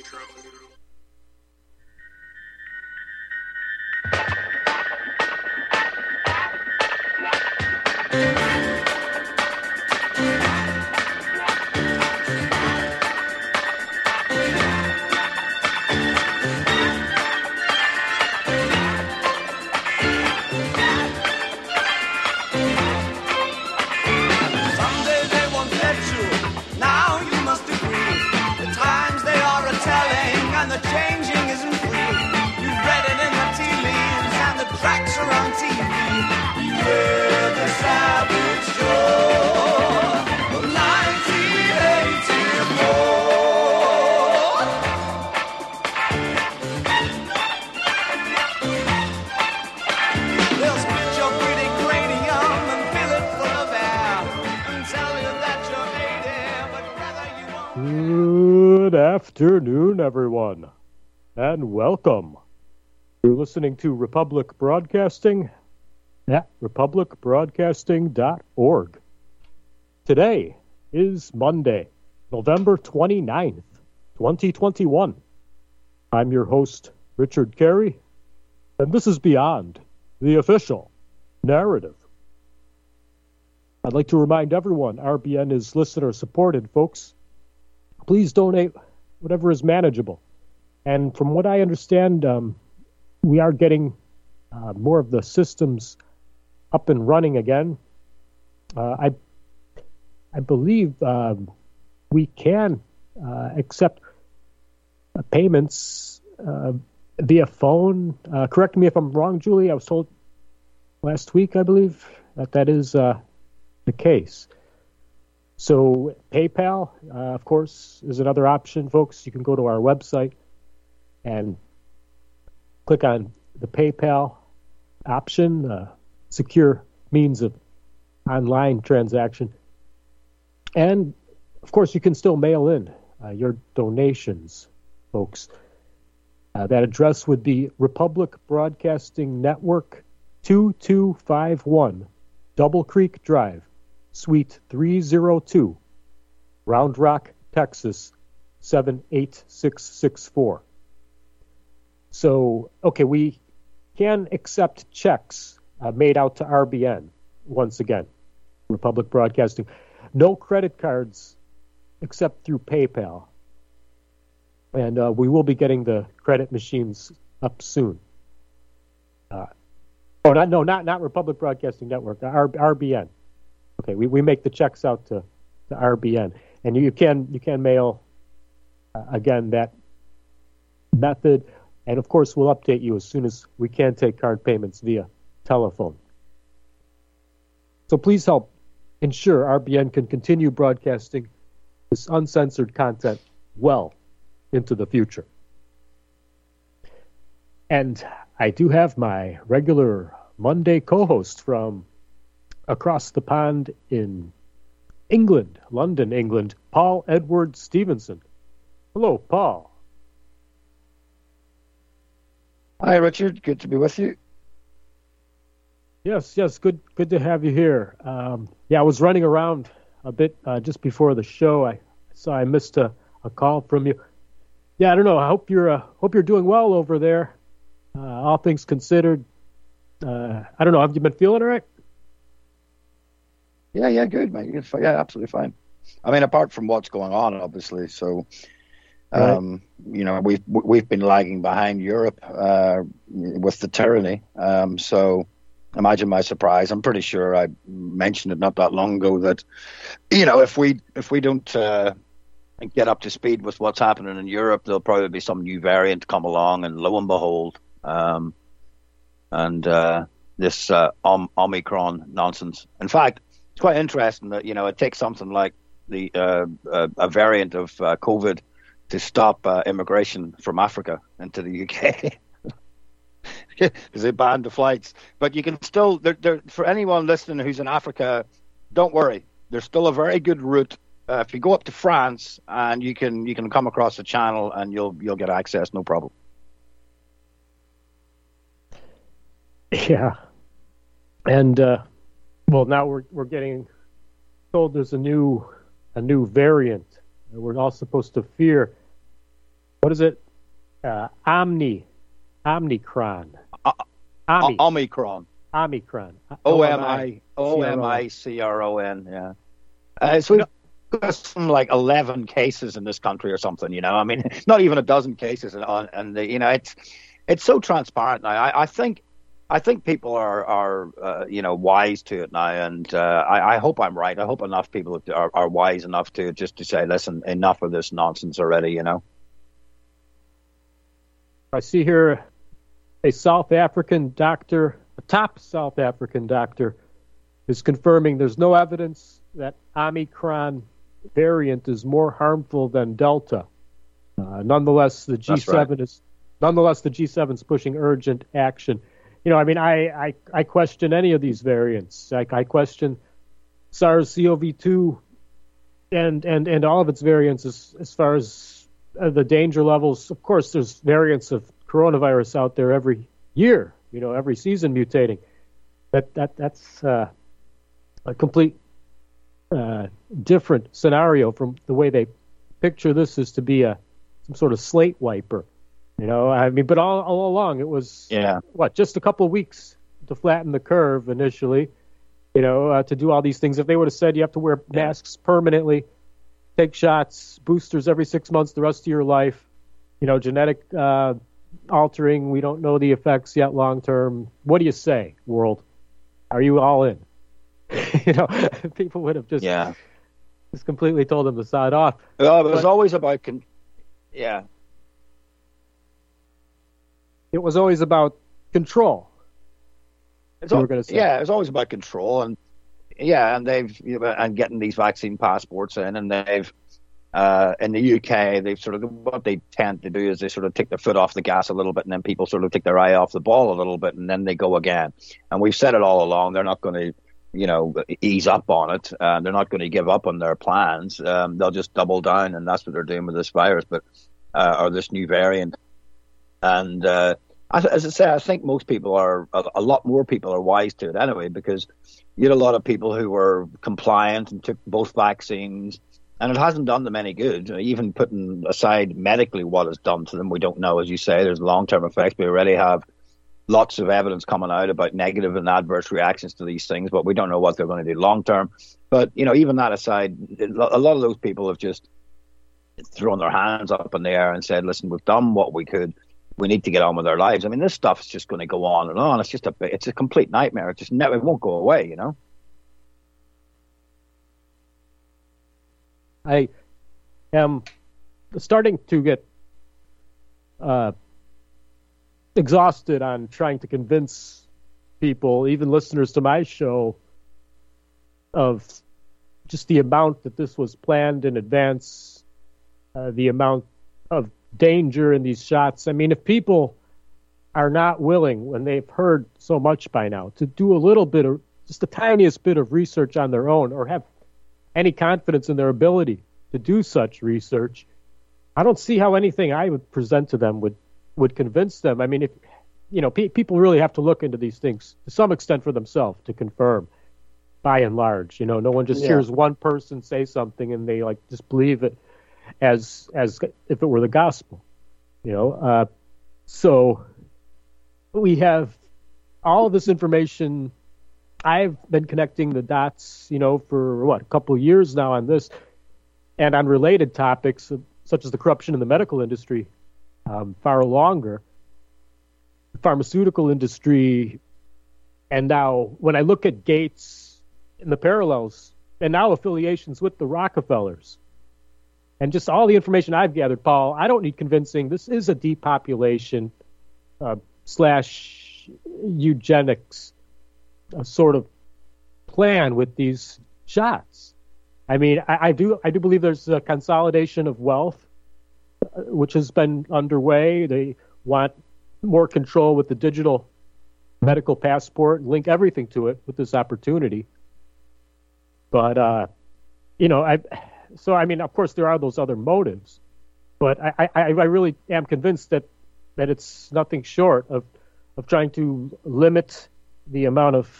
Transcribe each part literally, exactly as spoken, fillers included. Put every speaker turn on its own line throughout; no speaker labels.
Good afternoon, everyone, and welcome. You're listening to Republic Broadcasting at republic broadcasting dot org. Today is Monday, November twenty-ninth, twenty twenty-one. I'm your host, Richard Carey, and this is Beyond the Official Narrative. I'd like to remind everyone R B N is listener-supported, folks. Please donate whatever is manageable. And from what I understand, um, we are getting uh, more of the systems up and running again. Uh, I I believe um, we can uh, accept uh, payments uh, via phone. Uh, correct me if I'm wrong, Julie. I was told last week, I believe, that that is uh, the case. So PayPal, uh, of course, is another option, folks. You can go to our website and click on the PayPal option, uh, secure means of online transaction. And, of course, you can still mail in uh, your donations, folks. Uh, that address would be Republic Broadcasting Network, two two five one Double Creek Drive, Suite three oh two, Round Rock, Texas, seven eight six six four. So, okay, we can accept checks uh, made out to R B N, once again, Republic Broadcasting. No credit cards except through PayPal. And uh, we will be getting the credit machines up soon. Uh, oh, not, no, not, not Republic Broadcasting Network, R, RBN. Okay, we, we make the checks out to, to R B N, and you, you can you can mail uh, again that method, and of course we'll update you as soon as we can take card payments via telephone. So please help ensure R B N can continue broadcasting this uncensored content well into the future. And I do have my regular Monday co-host from across the pond in England, London, England, Paul Edward Stevenson. Hello, Paul.
Hi, Richard. Good to be with you.
Yes, yes, good good to have you here. Um, yeah, I was running around a bit uh, just before the show. I saw I missed a, a call from you. Yeah, I don't know. I hope you're uh, hope you're doing well over there. Uh, all things considered, uh, I don't know. Have you been feeling all right?
Yeah, yeah, good, mate. Yeah, absolutely fine. I mean, apart from what's going on, obviously. So, um, right. you know, we've we've been lagging behind Europe uh, with the tyranny. Um, so, imagine my surprise. I'm pretty sure I mentioned it not that long ago that, you know, if we if we don't uh, get up to speed with what's happening in Europe, there'll probably be some new variant come along, and lo and behold, um, and uh, this uh, Om- Omicron nonsense. In fact, it's quite interesting that, you know, it takes something like the uh, uh, a variant of uh, COVID to stop uh, immigration from Africa into the U K because they banned the flights. But you can still, they're, they're, for anyone listening who's in Africa, don't worry. There's still a very good route. Uh, if you go up to France, and you can you can come across the channel, and you'll you'll get access, no problem.
Yeah, and. Uh... Well, now we're we're getting told there's a new a new variant that we're all supposed to fear. what is it? Uh, Omni, Omicron,
Uh,
Omi,
Omicron.
Omicron,
O M I O M I C R O N. Yeah. Uh, so we've got some like eleven cases in this country or something. You know, I mean, not even a dozen cases, and and the, you know, it's it's so transparent now. I, I think. I think people are, are uh, you know, wise to it now, and uh, I, I hope I'm right. I hope enough people are, are wise enough to just to say, listen, enough of this nonsense already, you know.
I see here a South African doctor, a top South African doctor, is confirming there's no evidence that Omicron variant is more harmful than Delta. Uh, nonetheless, the G seven right. is nonetheless the G seven is pushing urgent action. You know, I mean, I, I, I question any of these variants. I, I question SARS-C o V two and, and, and all of its variants as, as far as uh, the danger levels. Of course, there's variants of coronavirus out there every year, you know, every season mutating. That, that That's uh, a complete uh, different scenario from the way they picture this as to be a some sort of slate wiper. You know, I mean, but all, all along it was,
yeah.
what, just a couple of weeks to flatten the curve initially, you know, uh, to do all these things. If they would have said you have to wear masks permanently, take shots, boosters every six months the rest of your life, you know, genetic uh, altering, we don't know the effects yet long term. What do you say, world? Are you all in? You know, people would have just,
yeah.
just completely told them to side off.
Well, it was
but,
always about, con- yeah.
It was always about control.
It's all, say. Yeah, it was always about control, and yeah, and they've you know, and getting these vaccine passports in, and they've uh, in the U K they've sort of what they tend to do is they sort of take their foot off the gas a little bit, and then people sort of take their eye off the ball a little bit, and then they go again. And we've said it all along; they're not going to you know ease up on it, and they're not going to give up on their plans. Um, they'll just double down, and that's what they're doing with this virus, but uh, or this new variant. And uh, as I say, I think most people are, a lot more people are wise to it anyway, because you had a lot of people who were compliant and took both vaccines, and it hasn't done them any good. Even putting aside medically what it's done to them, we don't know. As you say, there's long-term effects. We already have lots of evidence coming out about negative and adverse reactions to these things, but we don't know what they're going to do long-term. But, you know, even that aside, a lot of those people have just thrown their hands up in the air and said, listen, we've done what we could. We need to get on with our lives. I mean, this stuff is just going to go on and on. It's just a, it's a complete nightmare. It just never, it won't go away, you know?
I am starting to get uh, exhausted on trying to convince people, even listeners to my show, of just the amount that this was planned in advance, uh, the amount of danger in these shots. I mean, if people are not willing, when they've heard so much by now, to do a little bit of, just the tiniest bit of research on their own, or have any confidence in their ability to do such research, I don't see how anything I would present to them would, would convince them. I mean, if you know, pe- people really have to look into these things to some extent for themselves to confirm, by and large. You know, no one just yeah. hears one person say something and they like just believe it as as if it were the gospel. You know, uh, so we have all of this information. I've been connecting the dots, you know, for what, a couple of years now on this, and on related topics such as the corruption in the medical industry, um, far longer, the pharmaceutical industry, and now when I look at Gates and the parallels, and now affiliations with the Rockefellers, and just all the information I've gathered, Paul, I don't need convincing. This is a depopulation uh, slash eugenics a sort of plan with these shots. I mean, I, I do I do believe there's a consolidation of wealth, uh, which has been underway. They want more control with the digital medical passport and link everything to it with this opportunity. But, uh, you know, I so, I mean, of course, there are those other motives, but I, I, I really am convinced that, that it's nothing short of, of trying to limit the amount of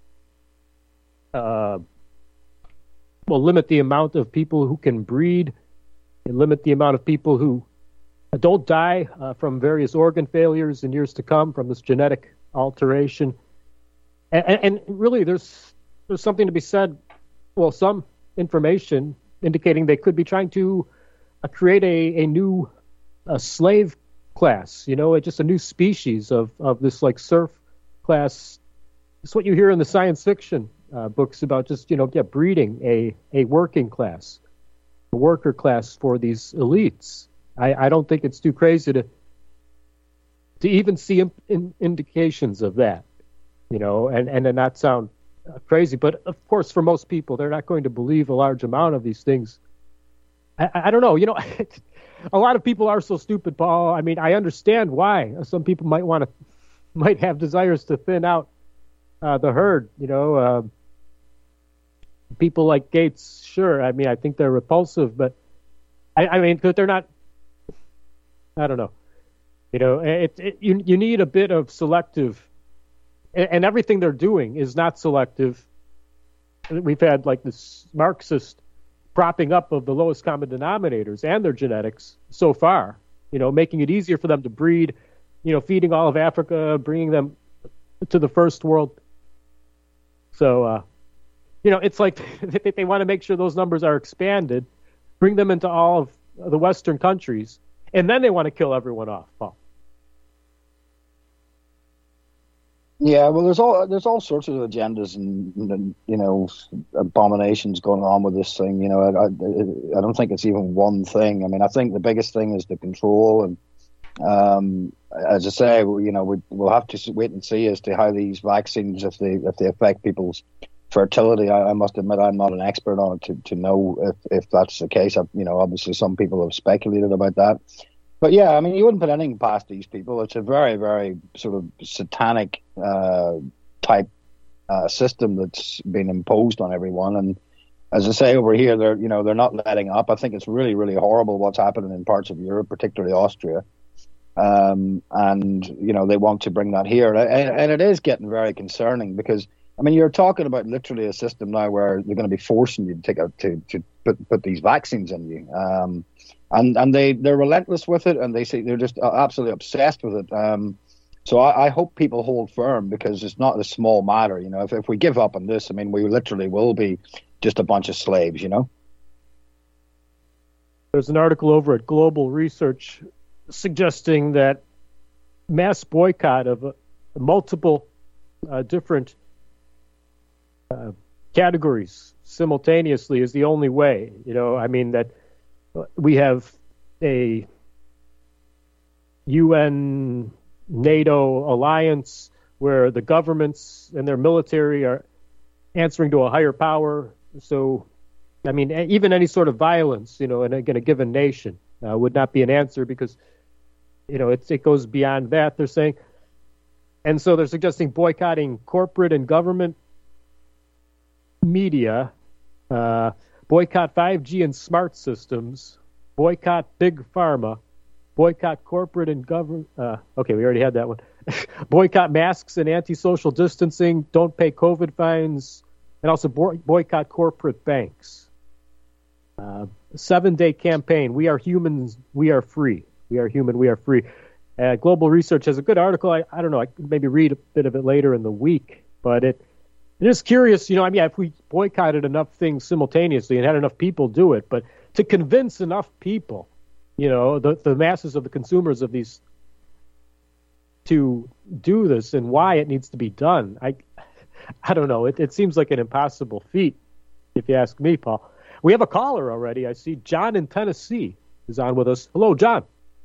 uh, well, limit the amount of people who can breed, and limit the amount of people who don't die uh, from various organ failures in years to come from this genetic alteration. And, and really, there's there's something to be said. Well, some information indicating they could be trying to uh, create a, a new a slave class, you know, just a new species of, of this like serf class. It's what you hear in the science fiction uh, books about just, you know, yeah, breeding a, a working class, a worker class for these elites. I, I don't think it's too crazy to to even see in, in indications of that, you know, and, and to not sound uh, crazy. But, of course, for most people, they're not going to believe a large amount of these things. I, I don't know, you know, a lot of people are so stupid, Paul. I mean, I understand why. Some people might want to, might have desires to thin out uh, the herd, you know. Uh, people like Gates, sure. I mean, I think they're repulsive, but I, I mean, they're not, I don't know. You know, it, it, you you need a bit of selective, and, and everything they're doing is not selective. We've had like this Marxist propping up of the lowest common denominators and their genetics so far, you know, making it easier for them to breed, you know, feeding all of Africa, bringing them to the first world. So, uh, you know, it's like they want to make sure those numbers are expanded, bring them into all of the Western countries, and then they want to kill everyone off, Paul.
Yeah, well, there's all there's all sorts of agendas and, and you know abominations going on with this thing. You know, I, I I don't think it's even one thing. I mean, I think the biggest thing is the control, and um, as I say, you know, we, we'll have to wait and see as to how these vaccines, if they if they affect people's fertility. I, I must admit, I'm not an expert on it to, to know if, if that's the case. I, you know, obviously some people have speculated about that. But yeah, I mean, you wouldn't put anything past these people. It's a very, very sort of satanic uh, type uh, system that's been imposed on everyone. And as I say over here, they're you know they're not letting up. I think it's really, really horrible what's happening in parts of Europe, particularly Austria. Um, and you know they want to bring that here, and, and it is getting very concerning because I mean you're talking about literally a system now where they're going to be forcing you to take out to to put put these vaccines in you. Um, And and they, they're relentless with it, and they say they're just absolutely obsessed with it. Um, so I, I hope people hold firm because it's not a small matter. You know, if, if we give up on this, I mean, we literally will be just a bunch of slaves, you know.
There's an article over at Global Research suggesting that mass boycott of uh, multiple uh, different uh, categories simultaneously is the only way. You know, I mean, that we have a U N NATO alliance where the governments and their military are answering to a higher power. So, I mean, even any sort of violence, you know, in a, in a given nation uh, would not be an answer because, you know, it, it goes beyond that, they're saying. And so they're suggesting boycotting corporate and government media, uh, boycott five G and smart systems, boycott big pharma, boycott corporate and government. Uh, okay, we already had that one. Boycott masks and anti-social distancing. Don't pay COVID fines, and also boy- boycott corporate banks. Uh, seven-day campaign. We are humans. We are free. We are human. We are free. Uh, Global Research has a good article. I, I don't know. I could maybe read a bit of it later in the week, but it. It is curious, you know, I mean, if we boycotted enough things simultaneously and had enough people do it, but to convince enough people, you know, the, the masses of the consumers of these to do this and why it needs to be done, I I don't know. It, it seems like an impossible feat, if you ask me, Paul. We have a caller already. I see John in Tennessee is on with us. Hello, John.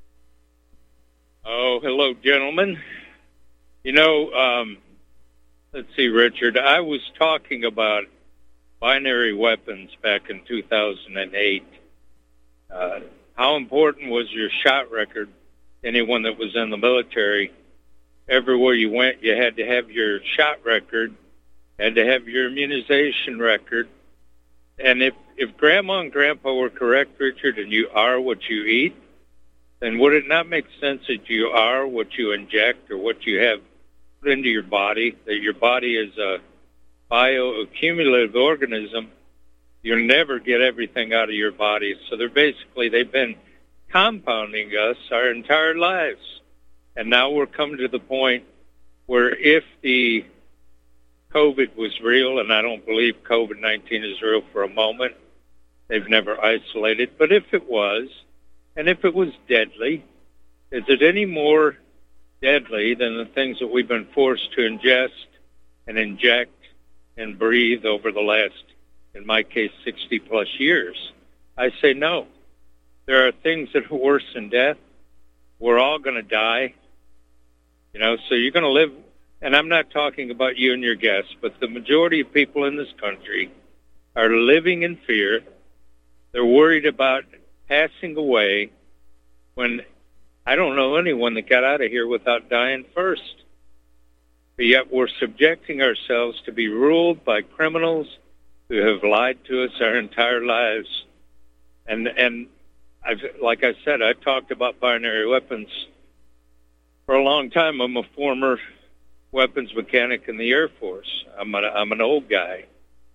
Oh, hello, gentlemen. You know, um, let's see, Richard, I was talking about binary weapons back in two thousand eight. Uh, how important was your shot record? Anyone that was in the military, everywhere you went, you had to have your shot record, had to have your immunization record. And if, if Grandma and Grandpa were correct, Richard, and you are what you eat, then would it not make sense that you are what you inject or what you have into your body, that your body is a bioaccumulative organism? You'll never get everything out of your body. So they're basically, they've been compounding us our entire lives. And now we're coming to the point where if the COVID was real, and I don't believe COVID nineteen is real for a moment, they've never isolated, but if it was, and if it was deadly, is it any more deadly than the things that we've been forced to ingest and inject and breathe over the last, in my case, sixty plus years? I say no. There are things that are worse than death. We're all going to die. You know, so you're going to live, and I'm not talking about you and your guests, but the majority of people in this country are living in fear. They're worried about passing away when I don't know anyone that got out of here without dying first. But yet we're subjecting ourselves to be ruled by criminals who have lied to us our entire lives. And and I've, like I said, I've talked about binary weapons for a long time. I'm a former weapons mechanic in the Air Force. I'm, a, I'm an old guy.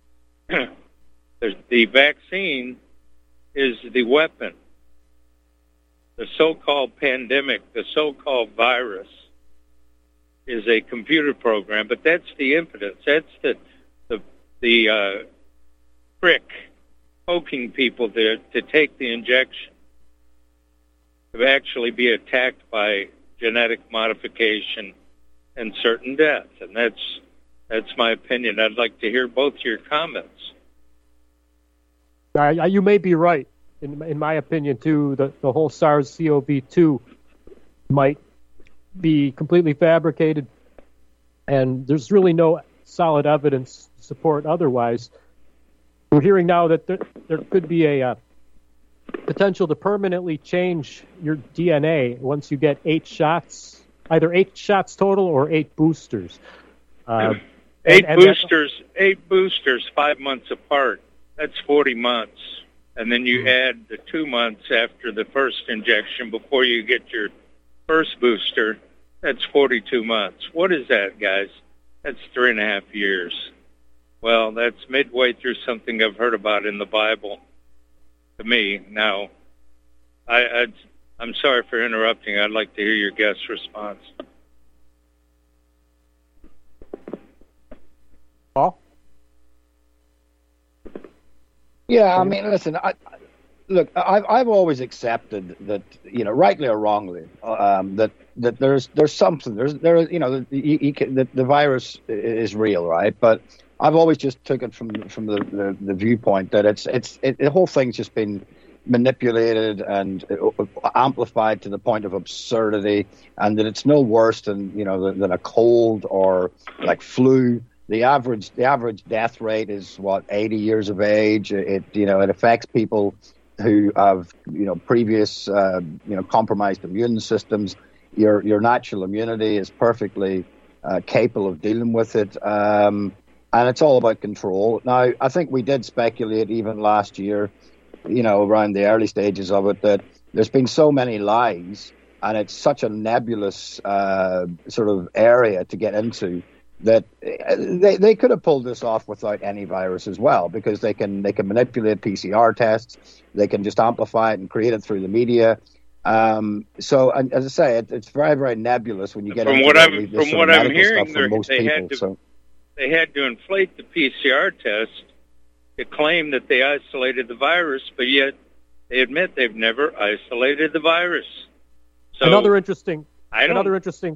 The vaccine is the weapon. The so-called pandemic, the so-called virus, is a computer program, but that's the impetus. That's the the the uh, trick, poking people to to take the injection, to actually be attacked by genetic modification and certain death. And that's that's my opinion. I'd like to hear both your comments.
Uh, you may be right. In, in my opinion, too, the, the whole SARS-C o V two might be completely fabricated, and there's really no solid evidence to support otherwise. We're hearing now that there, there could be a uh, potential to permanently change your D N A once you get eight shots, either eight shots total or eight boosters. Uh,
eight
and, and
boosters, eight boosters, five months apart. That's forty months. And then you add the two months after the first injection before you get your first booster. That's forty-two months. What is that, guys? That's three and a half years. Well, that's midway through something I've heard about in the Bible. To me, now, I, I'd, I'm sorry for interrupting. I'd like to hear your guest's response.
Paul?
Yeah, I mean, listen, I, look, I've I've always accepted that, you know, rightly or wrongly, um, that that there's there's something there's there you know the, you, you can, the, the virus is real, right? But I've always just took it from from the, the, the viewpoint that it's it's it, the whole thing's just been manipulated and amplified to the point of absurdity, and that it's no worse than you know than, than a cold or like flu. The average the average death rate is what eighty years of age. It you know it affects people who have you know previous uh, you know compromised immune systems. Your your natural immunity is perfectly uh, capable of dealing with it, um, and it's all about control. Now, I think we did speculate even last year, you know, around the early stages of it, that there's been so many lies, and it's such a nebulous uh, sort of area to get into, that they they could have pulled this off without any virus as well, because they can they can manipulate P C R tests, they can just amplify it and create it through the media. Um, so, and as I say, it, it's very very nebulous when you get
from
into
what
the,
I'm
this
from what I'm hearing,
from most
they
people.
had to
so.
they had to inflate the P C R test to claim that they isolated the virus, but yet they admit they've never isolated the virus. So
another interesting
I don't,
another interesting.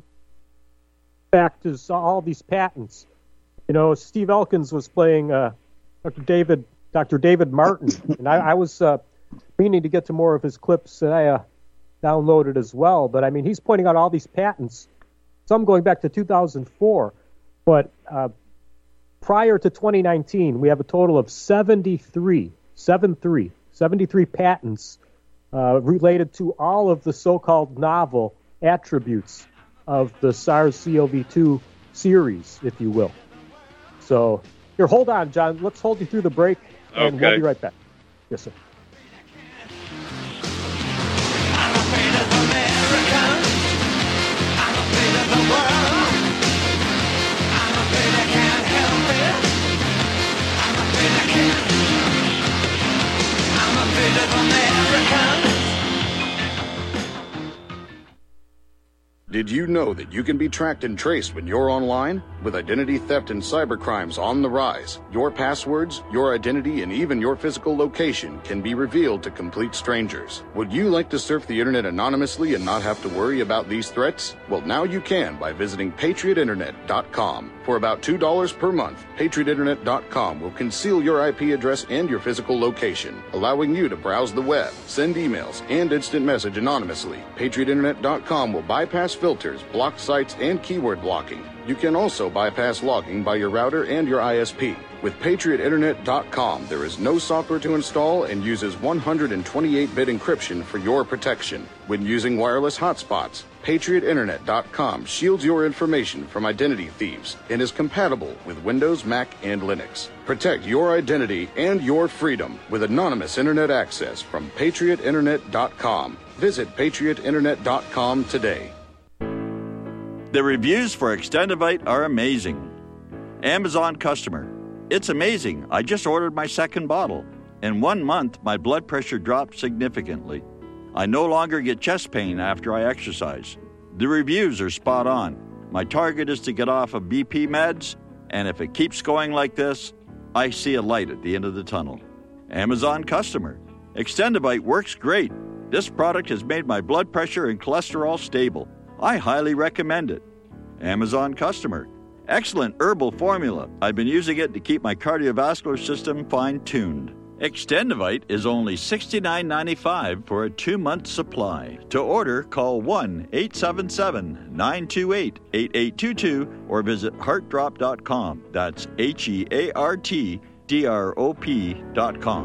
fact is all these patents. You know, Steve Elkins was playing uh, Doctor David Doctor David Martin, and I, I was uh, meaning to get to more of his clips that I uh, downloaded as well. But I mean, he's pointing out all these patents, some going back to two thousand four. But uh, prior to twenty nineteen, we have a total of seventy-three, seventy-three, seventy-three patents uh, related to all of the so-called novel attributes of the SARS-C o V two series, if you will. So, here, hold on, John. Let's hold you through the break, and
okay.
We'll be right back. Yes, sir.
I'm afraid of America. I'm afraid of the world. I'm afraid I can't help it. I'm afraid I can't. I'm afraid of America.
Did you know that you can be tracked and traced when you're online? With identity theft and cybercrimes on the rise, your passwords, your identity, and even your physical location can be revealed to complete strangers. Would you like to surf the internet anonymously and not have to worry about these threats? Well, now you can by visiting patriot internet dot com. For about two dollars per month, patriot internet dot com will conceal your I P address and your physical location, allowing you to browse the web, send emails, and instant message anonymously. patriot internet dot com will bypass filters, block sites, and keyword blocking. You can also bypass logging by your router and your I S P. With patriot internet dot com, there is no software to install and uses one hundred twenty-eight bit encryption for your protection. When using wireless hotspots, patriot internet dot com shields your information from identity thieves and is compatible with Windows, Mac, and Linux. Protect your identity and your freedom with anonymous internet access from patriot internet dot com. Visit patriot internet dot com today.
The reviews for Extendivite are amazing. Amazon customer. It's amazing. I just ordered my second bottle. In one month, my blood pressure dropped significantly. I no longer get chest pain after I exercise. The reviews are spot on. My target is to get off of B P meds, and if it keeps going like this, I see a light at the end of the tunnel. Amazon customer. Extendivite works great. This product has made my blood pressure and cholesterol stable. I highly recommend it. Amazon customer. Excellent herbal formula. I've been using it to keep my cardiovascular system fine-tuned. Extendivite is only sixty-nine ninety-five for a two-month supply. To order, call one eight seven seven, nine two eight, eight eight two two or visit heart drop dot com. That's H E A R T D R O P dot com.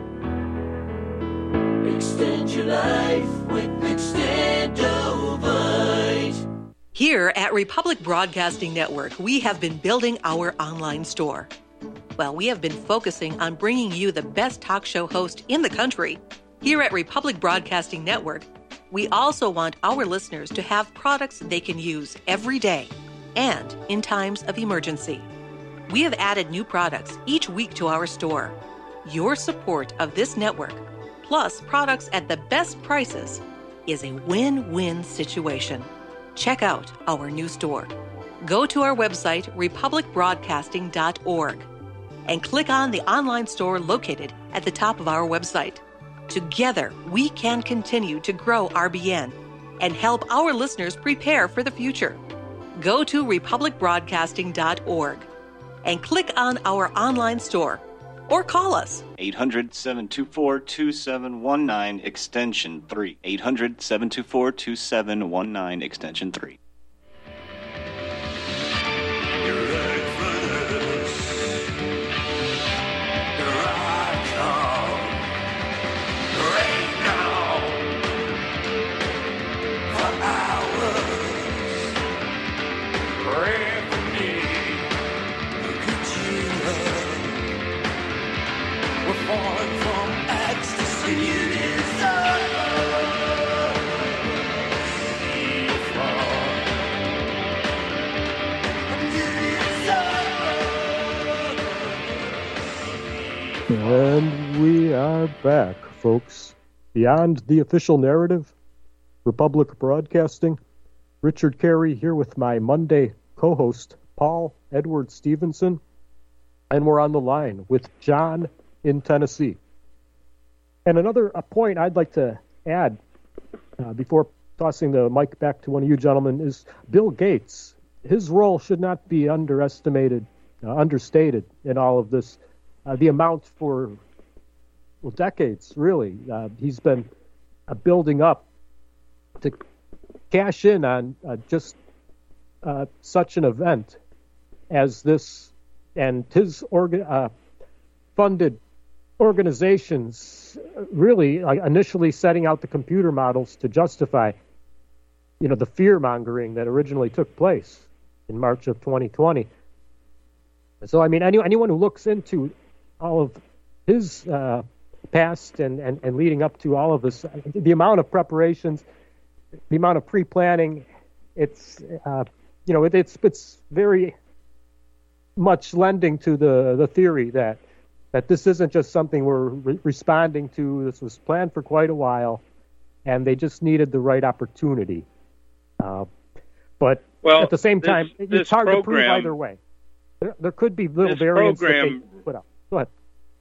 Extend your life with Extendovite.
Here at Republic Broadcasting Network, we have been building our online store. Well, we have been focusing on bringing you the best talk show host in the country. Here at Republic Broadcasting Network, we also want our listeners to have products they can use every day and in times of emergency. We have added new products each week to our store. Your support of this network, plus products at the best prices, is a win-win situation. Check out our new store. Go to our website, republic broadcasting dot org, and click on the online store located at the top of our website. Together, we can continue to grow R B N and help our listeners prepare for the future. Go to republic broadcasting dot org and click on our online store or call us.
eight hundred, seven two four, two seven one nine, extension three. eight hundred, seven two four, two seven one nine, extension three.
And we are back, folks. Beyond the official narrative, Republic Broadcasting. Richard Carey here with my Monday co-host, Paul Edward Stevenson. And we're on the line with John in Tennessee. And another a point I'd like to add uh, before tossing the mic back to one of you gentlemen is Bill Gates. His role should not be underestimated, uh, understated in all of this. Uh, the amount for, well, decades, really. Uh, he's been uh, building up to cash in on uh, just uh, such an event as this, and his orga- uh, funded organizations really uh, initially setting out the computer models to justify, you know, the fear-mongering that originally took place in March of twenty twenty. So, I mean, any, anyone who looks into all of his uh, past and, and, and leading up to all of this, the amount of preparations, the amount of pre-planning, it's, uh, you know, it, it's it's very much lending to the, the theory that that this isn't just something we're re- responding to. This was planned for quite a while, and they just needed the right opportunity. Uh, But
well,
at the same
this,
time,
this
it's hard
program,
to prove either way. There, there could be little
this
variants
program,
that they put up. Go ahead.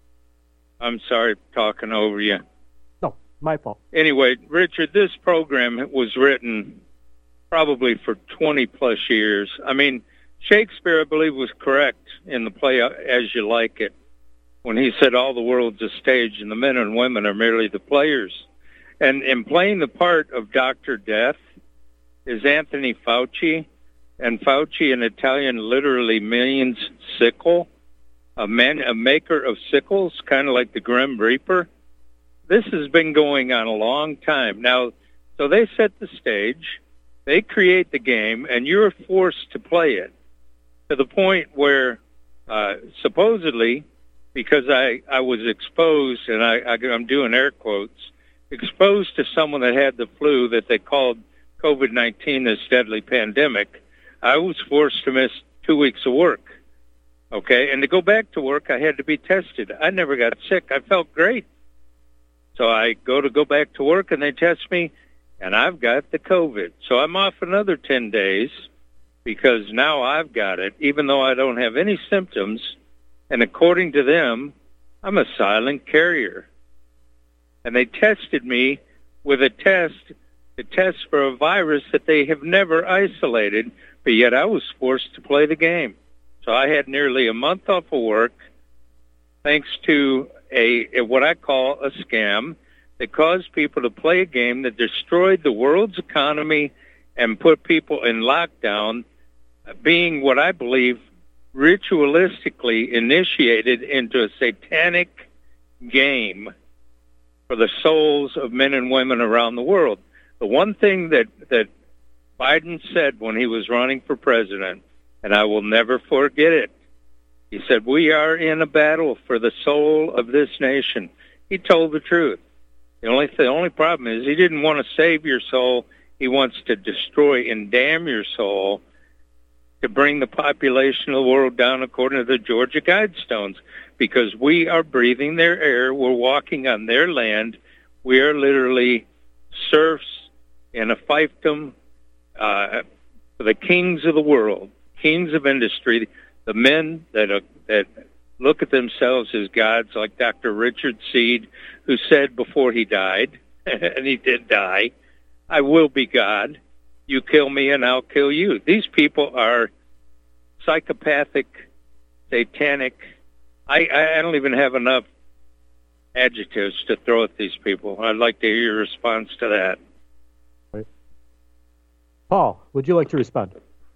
I'm sorry, talking over you.
No, my fault.
Anyway, Richard, this program was written probably for twenty plus years. I mean, Shakespeare, I believe, was correct in the play As You Like It when he said all the world's a stage and the men and women are merely the players. And in playing the part of Doctor Death is Anthony Fauci. And Fauci in Italian literally means sickle, a, man, a maker of sickles, kind of like the Grim Reaper. This has been going on a long time. Now, so they set the stage, they create the game, and you're forced to play it to the point where uh, supposedly, because I, I was exposed, and I, I, I'm doing air quotes, exposed to someone that had the flu that they called COVID nineteen, this deadly pandemic, I was forced to miss two weeks of work. Okay, and to go back to work, I had to be tested. I never got sick. I felt great. So I go to go back to work, and they test me, and I've got the COVID. So I'm off another ten days because now I've got it, even though I don't have any symptoms. And according to them, I'm a silent carrier. And they tested me with a test to test for a virus that they have never isolated, but yet I was forced to play the game. So I had nearly a month off of work thanks to a, a what I call a scam that caused people to play a game that destroyed the world's economy and put people in lockdown, being what I believe ritualistically initiated into a satanic game for the souls of men and women around the world. The one thing that, that Biden said when he was running for president, and I will never forget it, he said, we are in a battle for the soul of this nation. He told the truth. The only, the only problem is he didn't want to save your soul. He wants to destroy and damn your soul to bring the population of the world down according to the Georgia Guidestones, because we are breathing their air. We're walking on their land. We are literally serfs in a fiefdom uh, for the kings of the world, kings of industry, the men that are, that look at themselves as gods, like Doctor Richard Seed, who said before he died, and he did die, I will be God. You kill me and I'll kill you. These people are psychopathic, satanic. I, I don't even have enough adjectives to throw at these people. I'd like to hear your response to that.
Right. Paul, would you like to respond?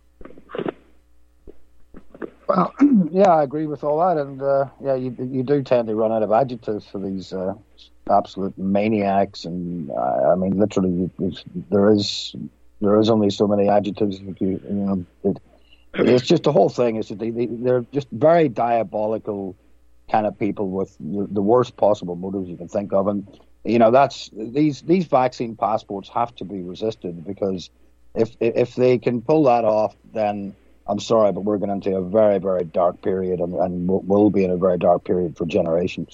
Well, yeah, I agree with all that, and uh, yeah, you you do tend to run out of adjectives for these uh, absolute maniacs, and uh, I mean, literally, there is there is only so many adjectives. If you, you know, it, it's just the whole thing is that they, they they're just very diabolical kind of people with the worst possible motives you can think of, and you know that's these these vaccine passports have to be resisted, because if if they can pull that off, then I'm sorry, but we're going into a very, very dark period, and, and will be in a very dark period for generations.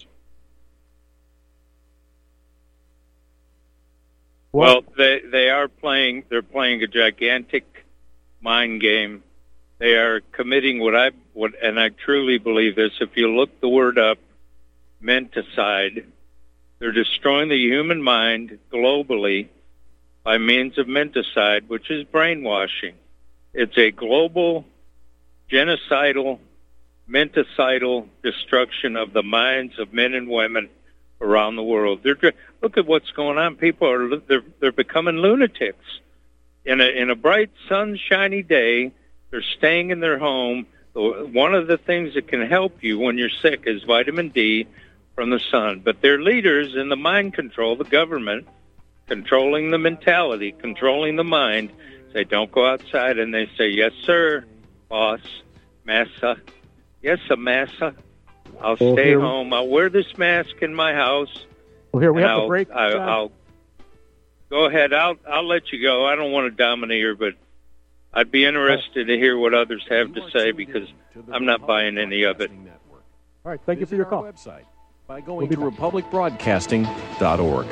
Well, they they are playing. They're playing a gigantic mind game. They are committing what I what, and I truly believe this. If you look the word up, menticide, they're destroying the human mind globally by means of menticide, which is brainwashing. It's a global, genocidal, menticidal destruction of the minds of men and women around the world. They're, look at what's going on. People are they're, they're becoming lunatics. In a in a bright, sunshiny day, they're staying in their home. One of the things that can help you when you're sick is vitamin D from the sun. But their leaders in the mind control, the government, controlling the mentality, controlling the mind, they don't go outside, and they say, yes, sir, boss, massa. Yes, sir, massa. I'll
well,
stay
here,
home. I'll wear this mask in my house.
Well, here we have
I'll,
to break.
I, I'll go ahead. I'll I'll let you go. I don't want to domineer, but I'd be interested to hear what others have to say, because I'm not buying any of it.
All right, thank you for your call.
Website by going to republic broadcasting dot org.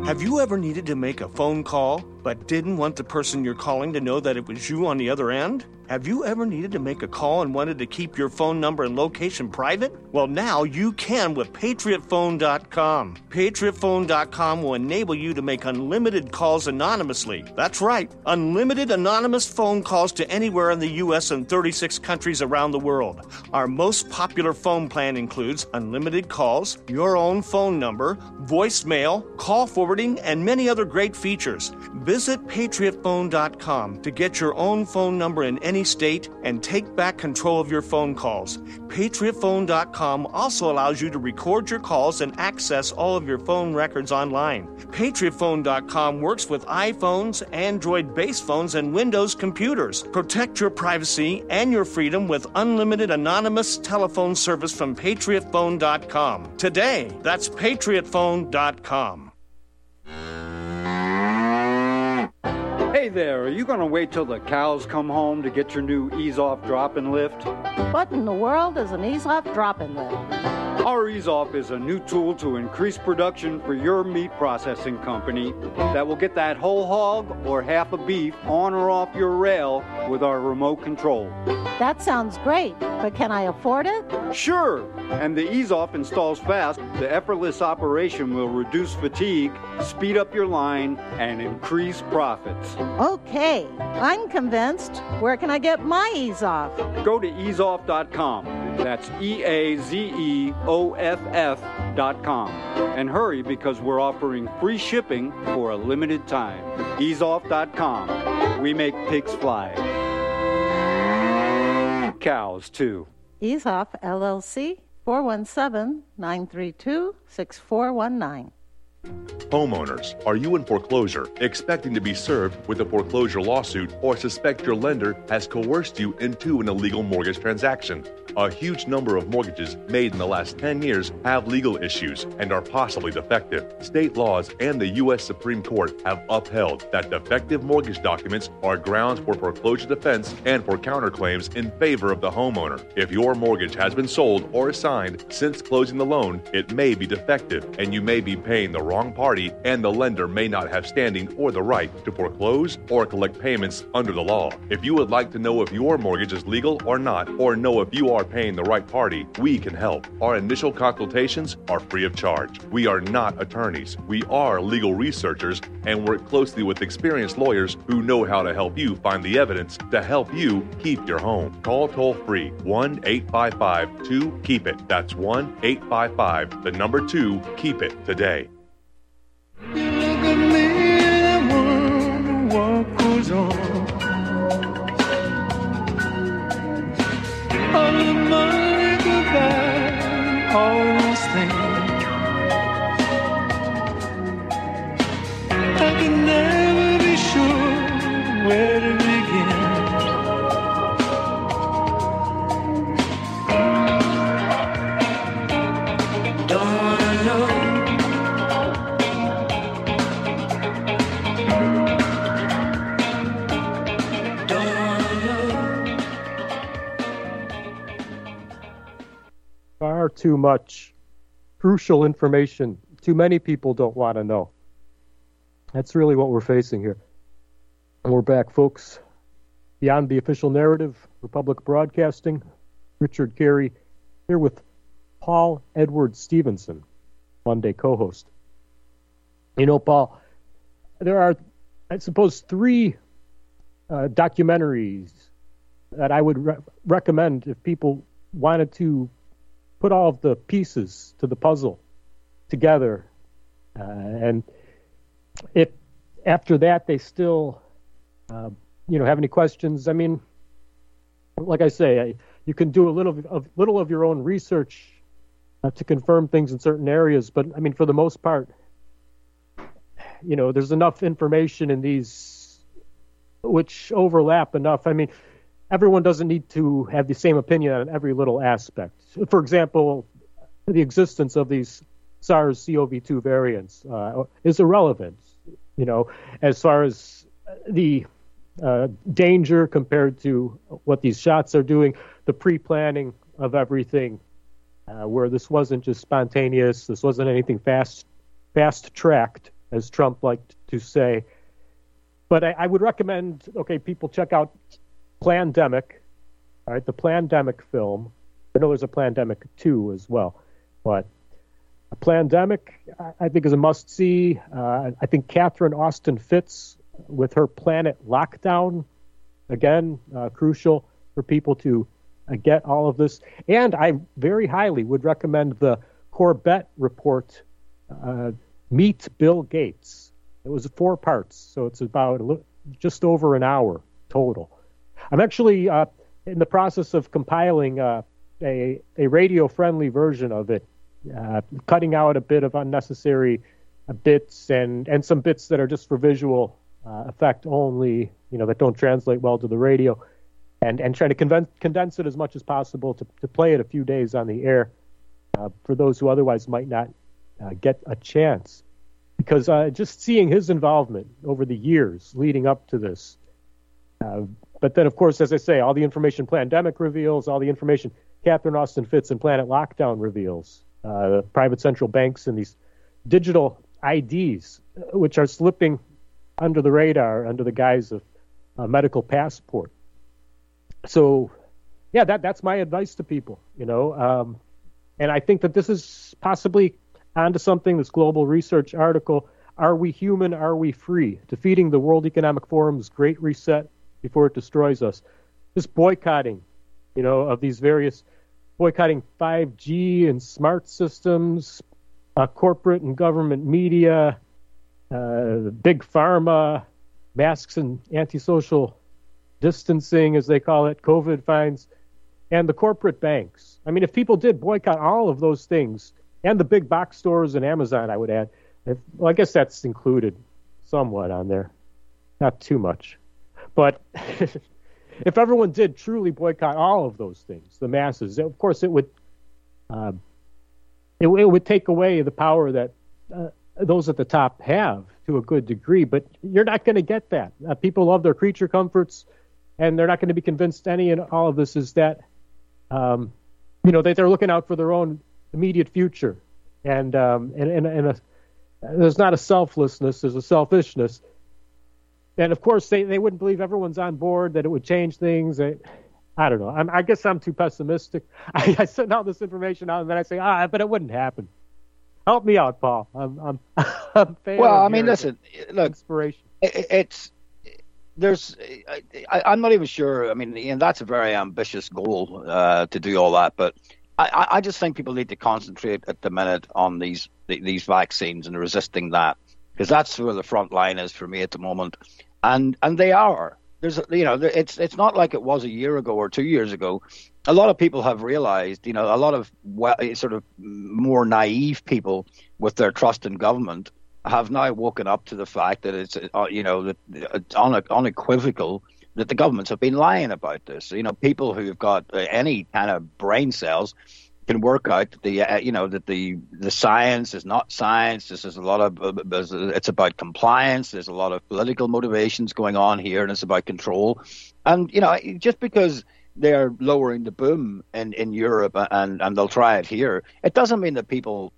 Have you ever needed to make a phone call but didn't want the person you're calling to know that it was you on the other end? Have you ever needed to make a call and wanted to keep your phone number and location private? Well, now you can with Patriot Phone dot com. Patriot Phone dot com will enable you to make unlimited calls anonymously. That's right, unlimited anonymous phone calls to anywhere in the U S and thirty-six countries around the world. Our most popular phone plan includes unlimited calls, your own phone number, voicemail, call forwarding, and many other great features. Visit Patriot Phone dot com to get your own phone number in any state and take back control of your phone calls. Patriot Phone dot com also allows you to record your calls and access all of your phone records online. Patriot Phone dot com works with iPhones, Android-based phones, and Windows computers. Protect your privacy and your freedom with unlimited anonymous telephone service from Patriot Phone dot com. Today, that's Patriot Phone dot com.
Hey there, are you going to wait till the cows come home to get your new Ease-Off drop-in lift?
What in the world is an Ease-Off drop-in lift?
Our Ease-Off is a new tool to increase production for your meat processing company that will get that whole hog or half a beef on or off your rail with our remote control.
That sounds great, but can I afford it?
Sure, and the Ease-Off installs fast. The effortless operation will reduce fatigue, speed up your line, and increase profits.
Okay, I'm convinced. Where can I get my Ease-Off?
Go to ease off dot com. That's E A Z E O F F dot com. And hurry, because we're offering free shipping for a limited time. ease off dot com. We make pigs fly. Cows, too.
Ease-Off, L L C, four one seven, nine three two, six four one nine.
Homeowners, are you in foreclosure, expecting to be served with a foreclosure lawsuit, or suspect your lender has coerced you into an illegal mortgage transaction? A huge number of mortgages made in the last ten years have legal issues and are possibly defective. State laws and the U S Supreme Court have upheld that defective mortgage documents are grounds for foreclosure defense and for counterclaims in favor of the homeowner. If your mortgage has been sold or assigned since closing the loan, it may be defective and you may be paying the wrong party, and the lender may not have standing or the right to foreclose or collect payments under the law. If you would like to know if your mortgage is legal or not, or know if you are paying the right party, we can help. Our initial consultations are free of charge. We are not attorneys. We are legal researchers and work closely with experienced lawyers who know how to help you find the evidence to help you keep your home. Call toll-free one eight five five two keep it. That's one eight five five, the number two, keep it today.
You look at me and I wonder what goes on. All the money goodbye, all those things. I can never be sure where to begin. Don't wanna know.
Far too much crucial information too many people don't want to know. That's really what we're facing here. And we're back, folks. Beyond the Official Narrative, Republic Broadcasting, Richard Carey, here with Paul Edward Stevenson, Monday co-host. You know, Paul, there are, I suppose, three uh, documentaries that I would re- recommend if people wanted to put all of the pieces to the puzzle together. Uh, and if after that they still, uh, you know, have any questions, I mean, like I say, I, you can do a little of little of your own research uh, to confirm things in certain areas. But I mean, for the most part, you know, there's enough information in these which overlap enough. I mean, everyone doesn't need to have the same opinion on every little aspect. For example, the existence of these SARS-C o V two variants uh, is irrelevant, you know, as far as the uh, danger compared to what these shots are doing, the pre-planning of everything, uh, where this wasn't just spontaneous, this wasn't anything fast, fast-tracked. as Trump liked to say. But I, I would recommend, okay, people check out Plandemic, all right, the Plandemic film. I know there's a Plandemic two as well, but a Plandemic, I think, is a must-see. Uh, I think Catherine Austin Fitts with her Planet Lockdown, again, uh, crucial for people to uh, get all of this. And I very highly would recommend the Corbett report, uh, Meet Bill Gates. It was four parts, so it's about a little, just over an hour total. I'm actually uh, in the process of compiling uh, a, a radio-friendly version of it, uh, cutting out a bit of unnecessary uh, bits and, and some bits that are just for visual uh, effect only, you know, that don't translate well to the radio, and, and trying to conven- condense it as much as possible to, to play it a few days on the air uh, for those who otherwise might not uh, get a chance. Because uh, just seeing his involvement over the years leading up to this, uh, but then, of course, as I say, all the information Plandemic reveals, all the information Catherine Austin Fitts and Planet Lockdown reveals, uh, private central banks and these digital I Ds, which are slipping under the radar under the guise of a medical passport. So, yeah, that that's my advice to people, you know. Um, and I think that this is possibly onto something, this Global Research article, Are We Human, Are We Free? Defeating the World Economic Forum's Great Reset Before It Destroys Us. This boycotting, you know, of these various, boycotting five G and smart systems, uh, corporate and government media, uh, big pharma, masks and antisocial distancing, as they call it, COVID fines, and the corporate banks. I mean, if people did boycott all of those things, and the big box stores and Amazon, I would add, if, well, I guess that's included somewhat on there, not too much. But if everyone did truly boycott all of those things, the masses, of course, it would uh, it, it would take away the power that uh, those at the top have to a good degree. But you're not going to get that. Uh, people love their creature comforts, and they're not going to be convinced any and all of this is that, um, you know, that they're looking out for their own immediate future. And um, and, and, and a, there's not a selflessness, there's a selfishness. And, of course, they, they wouldn't believe everyone's on board, that it would change things. I, I don't know. I'm, I guess I'm too pessimistic. I, I send all this information out, and then I say, ah, but it wouldn't happen. Help me out, Paul. I'm, I'm, I'm
well, I mean, listen, look,
inspiration.
It, it's, there's, I, I'm not even sure. I mean, and that's a very ambitious goal uh, to do all that, but I, I just think people need to concentrate at the minute on these these vaccines and resisting that, because that's where the front line is for me at the moment. And and they are. There's, you know, it's it's not like it was a year ago or two years ago. A lot of people have realized, you know, a lot of well, sort of more naive people with their trust in government have now woken up to the fact that it's, uh, you know, that it's unequivocal that the governments have been lying about this. You know, people who've got uh, any kind of brain cells can work out that the, uh, you know, that the the science is not science. This is a lot of, uh, it's about compliance. There's a lot of political motivations going on here, and it's about control. And, you know, just because they're lowering the boom in, in Europe and, and they'll try it here, it doesn't mean that people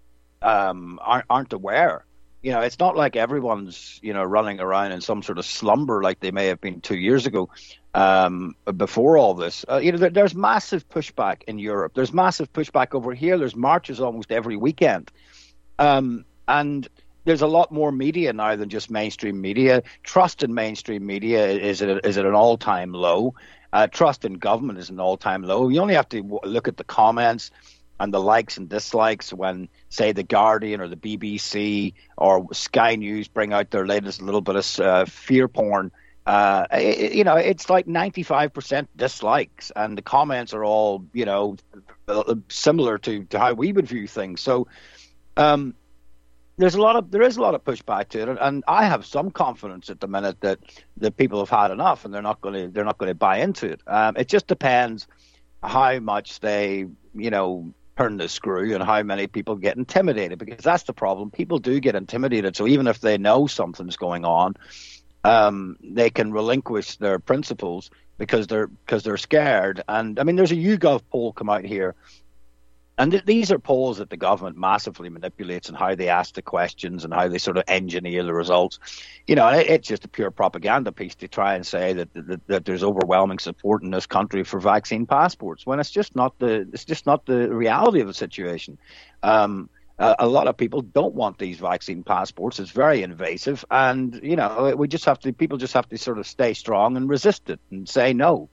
um, aren't, aren't aware. You know, it's not like everyone's, you know, running around in some sort of slumber like they may have been two years ago um, before all this. Uh, you know, there, there's massive pushback in Europe. There's massive pushback over here. There's marches almost every weekend. Um, and there's a lot more media now than just mainstream media. Trust in mainstream media is at, is at an all-time low. Uh, trust in government is an all-time low. You only have to w- look at the comments and the likes and dislikes when, say, The Guardian or the B B C or Sky News bring out their latest little bit of uh, fear porn. Uh, it, you know, it's like ninety-five percent dislikes, and the comments are all, you know, similar to, to how we would view things. So um, there's a lot of there is a lot of pushback to it, and, and I have some confidence at the minute that that people have had enough, and they're not going to they're not going to buy into it. Um, it just depends how much they, you know, turn the screw and how many people get intimidated, because that's the problem. People do get intimidated. So even if they know something's going on, um, they can relinquish their principles because they're because they're scared. And I mean, there's a YouGov poll come out here And th- these are polls that the government massively manipulates, and how they ask the questions and how they sort of engineer the results. You know, it, it's just a pure propaganda piece to try and say that, that that there's overwhelming support in this country for vaccine passports, when it's just not the it's just not the reality of the situation. Um, a, a lot of people don't want these vaccine passports. It's very invasive, and you know, we just have to people just have to sort of stay strong and resist it and say no.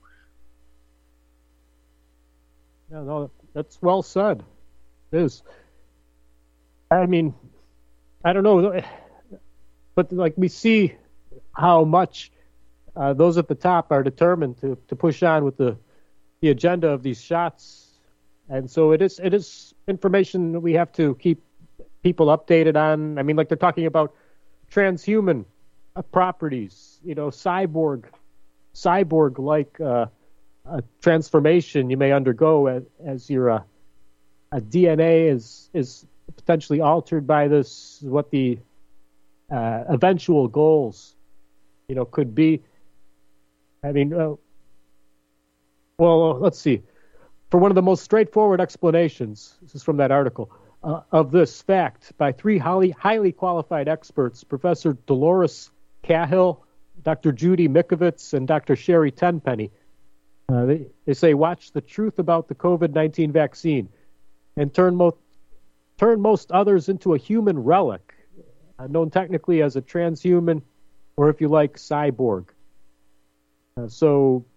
Yeah, no, that's well said. It is. I mean, I don't know, but like we see how much uh, those at the top are determined to, to push on with the the agenda of these shots, and so it is it is information that we have to keep people updated on. I mean, like they're talking about transhuman uh, properties, you know, cyborg, cyborg-like. Uh, A transformation you may undergo as, as your uh, a D N A is is potentially altered by this. What the uh, eventual goals, you know, could be. I mean, uh, well, let's see. For one of the most straightforward explanations, this is from that article, uh, of this fact by three highly highly qualified experts: Professor Dolores Cahill, Doctor Judy Mikovits, and Doctor Sherry Tenpenny. Uh, they, they say, watch the truth about the COVID nineteen vaccine and turn, mo- turn most others into a human relic, uh, known technically as a transhuman, or if you like, cyborg. Uh, so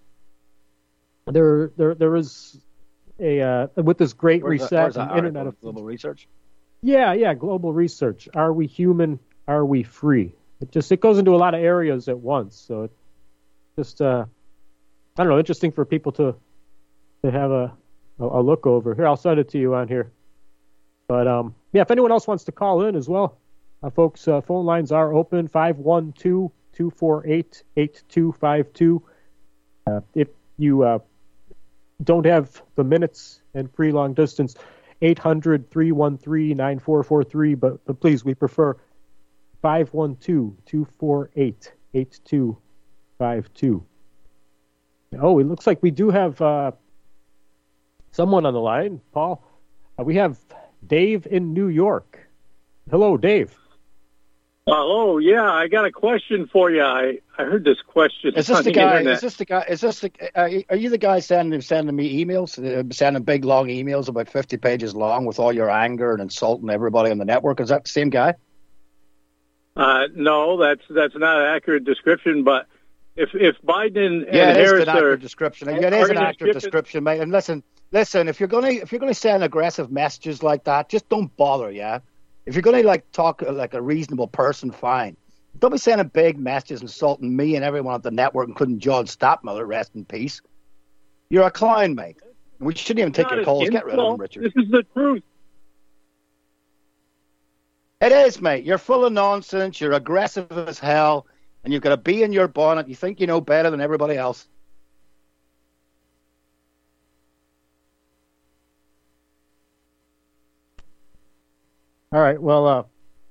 there, there, there is a, uh, with this great
Where's
reset
that, where's
and
that
Internet
article?
of
Global Research?
Yeah, yeah, global research. Are we human? Are we free? It just, it goes into a lot of areas at once. So it just, uh, I don't know, interesting for people to to have a, a look over. Here, I'll send it to you on here. But, um, yeah, if anyone else wants to call in as well, uh, folks, uh, phone lines are open, five one two, two four eight, eight two five two. Uh, if you uh, don't have the minutes and free long distance, eight hundred, three one three, nine four four three. But, but please, we prefer five one two, two four eight, eight two five two. Oh, it looks like we do have uh, someone on the line, Paul. Uh, we have Dave in New York. Hello, Dave.
Hello, yeah, I got a question for you. I, I heard this question.
Is this
on
the
the
guy?
internet.
Is this the guy? Is this the? Uh, are you the guy sending sending me emails, uh, sending big long emails about fifty pages long with all your anger and insulting everybody on the network? Is that the same guy?
Uh, no, that's that's not an accurate description. But if if Biden and
Yeah, it is
Harris
an accurate
are
description.
are
Yeah, it is an
gonna
accurate
ship it-
description, mate. And listen, listen. If you're gonna if you're gonna send aggressive messages like that, just don't bother. Yeah. If you're gonna like talk like a reasonable person, fine. Don't be sending big messages insulting me and everyone at the network, including John Stopmiller, rest in peace. You're a clown, mate. We shouldn't even take
Not
your
an
calls. Get rid of
insult.
them, Richard.
This is the truth.
It is, mate. You're full of nonsense. You're aggressive as hell. And you've got a bee in your bonnet. You think you know better than everybody else.
All right, well, uh,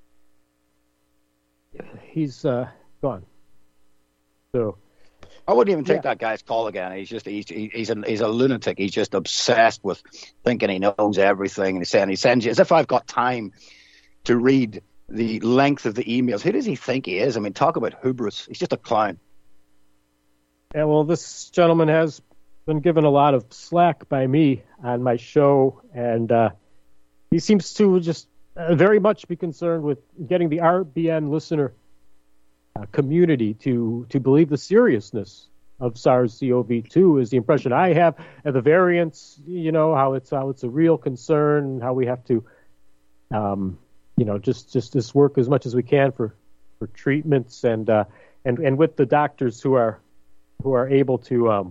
he's uh, gone. So
I wouldn't even take
Yeah.
that guy's call again. He's just he's he's a, he's a lunatic. He's just obsessed with thinking he knows everything, and he's saying he sends you as if I've got time to read the length of the emails. Who does he think he is? I mean, talk about hubris. He's just a clown.
Yeah, well, this gentleman has been given a lot of slack by me on my show, and uh, he seems to just uh, very much be concerned with getting the R B N listener uh, community to, to believe the seriousness of SARS-C o V two is the impression I have. And the variants, you know, how it's how it's a real concern, how we have to, um, you know, just just just work as much as we can for, for treatments and uh, and and with the doctors who are who are able to. Um,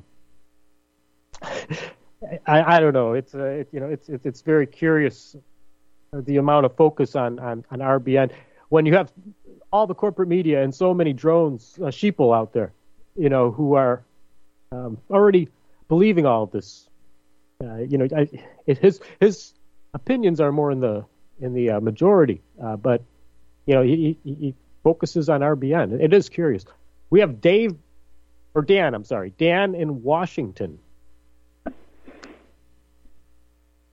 I, I don't know. It's uh, it, you know it's it's it's very curious uh, the amount of focus on, on, on R B N when you have all the corporate media and so many drones, uh, sheeple out there, you know, who are um, already believing all of this. Uh, you know, I, it, his his opinions are more in the in the uh, majority, uh, but you know he, he he focuses on R B N. It is curious. We have Dave or Dan. I'm sorry, Dan in Washington.
Hey,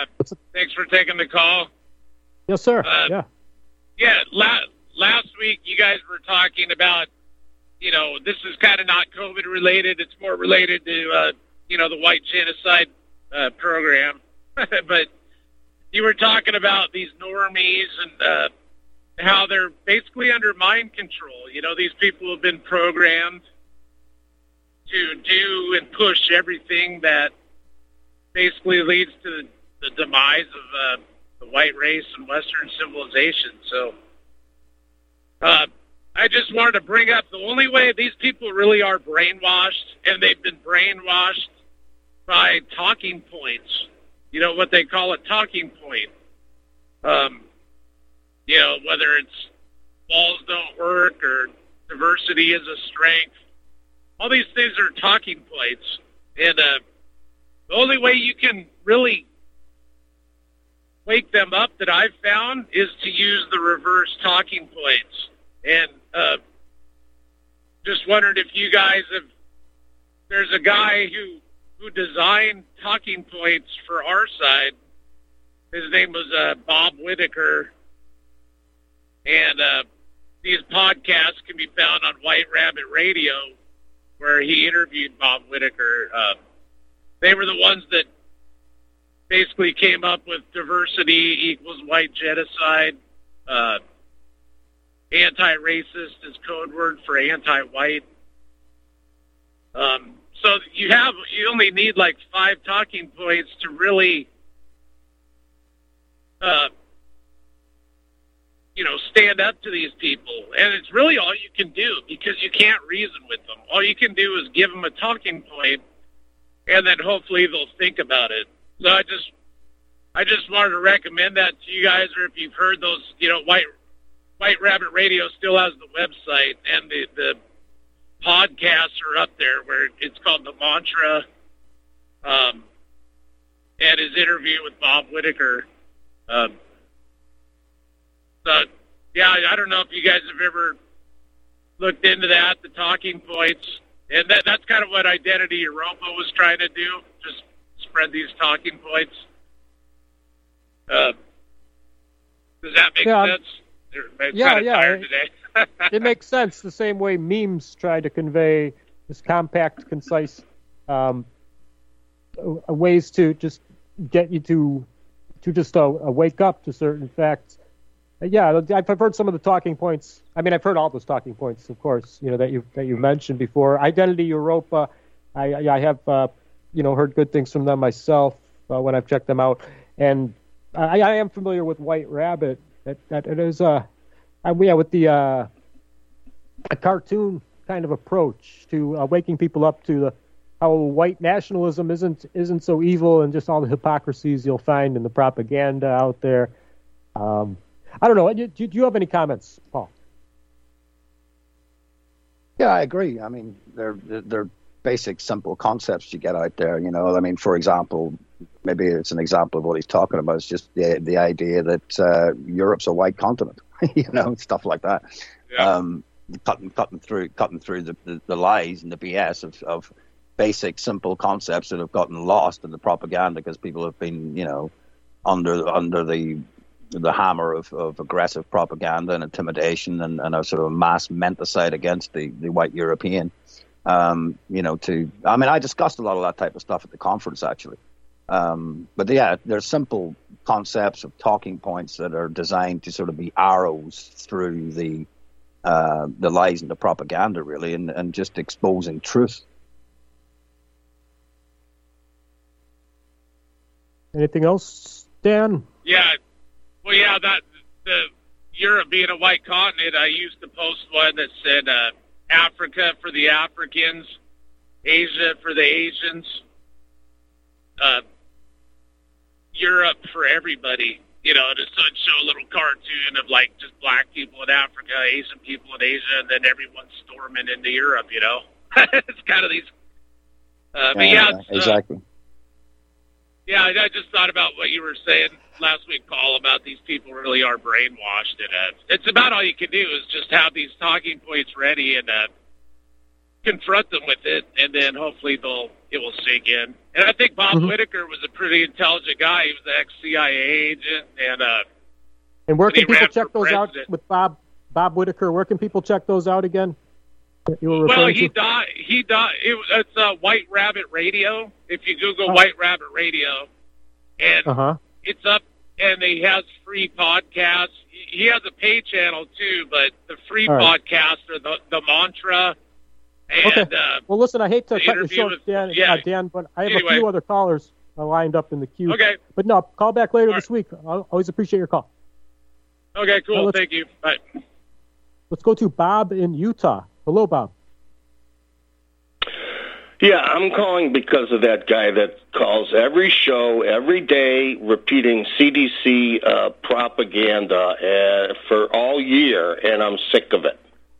Uh, thanks for taking the call.
Yes, sir.
Uh,
yeah.
Yeah, la- last week you guys were talking about, you know, this is kind of not COVID related. It's more related to, uh, you know, the white genocide uh, program. But you were talking about these normies and uh, how they're basically under mind control. You know, these people have been programmed to do and push everything that basically leads to the, the demise of uh, the white race and Western civilization. So uh, I just wanted to bring up the only way these people really are brainwashed, and they've been brainwashed by talking points. You know, what they call a talking point. Um, you know, whether it's walls don't work or diversity is a strength. All these things are talking points. And uh, the only way you can really wake them up that I've found is to use the reverse talking points. And uh, just wondered if you guys have, there's a guy who, who designed talking points for our side. His name was uh, Bob Whitaker. And uh, these podcasts can be found on White Rabbit Radio, where he interviewed Bob Whitaker. Uh, they were the ones that basically came up with diversity equals white genocide. Uh, anti-racist is code word for anti-white. Um, so you have, you only need like five talking points to really, uh, you know, stand up to these people. And it's really all you can do, because you can't reason with them. All you can do is give them a talking point, and then hopefully they'll think about it. So I just, I just wanted to recommend that to you guys, or if you've heard those, you know, White White Rabbit Radio still has the website, and the, the podcasts are up there, where it's called The Mantra, um, and his interview with Bob Whitaker. Um, so, yeah, I don't know if you guys have ever looked into that, the talking points. And that, that's kind of what Identity Europa was trying to do, just spread these talking points. Uh, does that make
yeah,
sense? I'm
yeah,
kind of
yeah.
tired today.
It makes sense the same way memes try to convey this compact, concise um, uh, ways to just get you to to just uh, wake up to certain facts. Uh, yeah, I've heard some of the talking points. I mean, I've heard all those talking points, of course, you know, that you that you mentioned before. Identity Europa, I, I have uh, you know heard good things from them myself uh, when I've checked them out, and I, I am familiar with White Rabbit. That that it is uh, uh yeah with the uh, a cartoon kind of approach to uh, waking people up to the how white nationalism isn't isn't so evil, and just all the hypocrisies you'll find in the propaganda out there. Um, I don't know. Do, do you have any comments, Paul?
Yeah, I agree. I mean, they're they're basic, simple concepts you get out there. You know, I mean, for example, maybe it's an example of what he's talking about. It's just the the idea that uh, Europe's a white continent. You know, stuff like that. Yeah. Um, cutting cutting through cutting through the, the, the lies and the B S of, of basic, simple concepts that have gotten lost in the propaganda because people have been, you know, under under the the hammer of, of aggressive propaganda and intimidation and, and a sort of mass menticide against the, the white European. Um, you know, to I mean, I discussed a lot of that type of stuff at the conference, actually. Um, but yeah, they're simple concepts of talking points that are designed to sort of be arrows through the uh, the lies and the propaganda, really, and, and just exposing truth.
Anything else, Dan?
Yeah. Well, yeah, that the Europe being a white continent, I used to post one that said uh, Africa for the Africans, Asia for the Asians, uh, Europe for everybody. You know, just so it'd show a little cartoon of like just black people in Africa, Asian people in Asia, and then everyone storming into Europe. You know, it's kind of these. Uh, but yeah,
yeah exactly.
Uh, yeah, I just thought about what you were saying last week, Paul, about these people really are brainwashed, and uh, it's about all you can do is just have these talking points ready, and uh, confront them with it, and then hopefully they'll it will sink in. And I think Bob
Mm-hmm.
Whitaker was a pretty intelligent guy. He was an ex-C I A agent, and uh,
And where
when he
can people
ran
check
for
those out
president-
with Bob Bob Whitaker? Where can people check those out again? that You were
Well,
referring
he
to?
died. He died. It, was- it's uh, White Rabbit Radio. If you Google
Oh.
White Rabbit Radio, and
Uh huh.
it's up, and he has free podcasts. He has a pay channel too, but the free
All right.
podcasts are the the mantra. And
Okay.
uh,
Well, listen, I hate to
the
cut you
interview
short,
with-
Dan,
yeah.
uh, Dan, but I have
Anyway.
a few other callers uh, lined up in the queue.
Okay.
But no, call back later this week. I always appreciate your call.
okay, cool.
Well, let's-
Thank you. Bye.
Let's go to Bob in Utah. Hello, Bob.
Yeah, I'm calling because of that guy that calls every show, every day, repeating C D C uh, propaganda uh, for all year, and I'm sick of it.